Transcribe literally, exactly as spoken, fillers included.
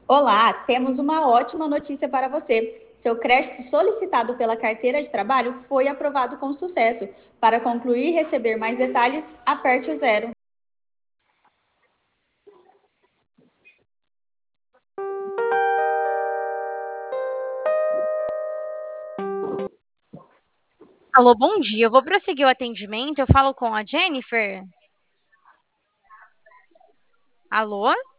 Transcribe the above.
Olá, temos uma ótima notícia para você. Seu crédito solicitado pela carteira de trabalho foi aprovado com sucesso. Para concluir e receber mais detalhes, aperte o zero. Alô, bom dia. Eu vou prosseguir o atendimento. Eu falo com a Jennifer. Alô?